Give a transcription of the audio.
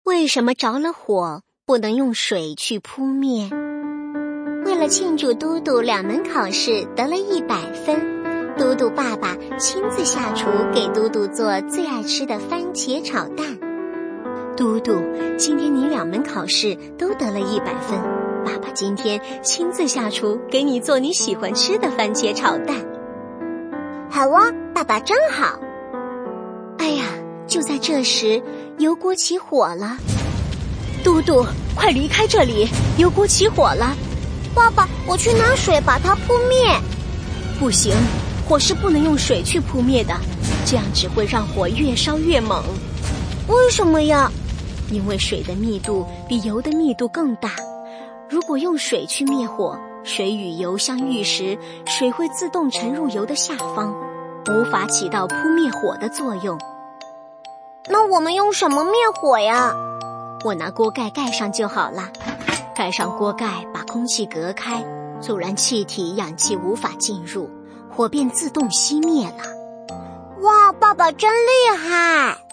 为什么着了火不能用水去扑灭？为了庆祝嘟嘟2门考试得了100分，嘟嘟爸爸亲自下厨给嘟嘟做最爱吃的番茄炒蛋。嘟嘟，今天你2门考试都得了100分，爸爸今天亲自下厨给你做你喜欢吃的番茄炒蛋。 好啊，爸爸真好。 哎呀，就在这时，油锅起火了。嘟嘟，快离开这里，油锅起火了。 爸爸，我去拿水把它扑灭。 不行，火是不能用水去扑灭的，这样只会让火越烧越猛。 为什么呀？ 因为水的密度比油的密度更大。如果用水去灭火，水与油相遇时，水会自动沉入油的下方，无法起到扑灭火的作用。 那我们用什么灭火呀？ 我拿锅盖盖上就好了。盖上锅盖，把空气隔开，阻燃气体，氧气无法进入，火便自动熄灭了。 哇，爸爸真厉害！